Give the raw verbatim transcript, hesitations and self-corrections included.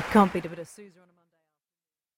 Can't beat a bit of Sousa on a Monday.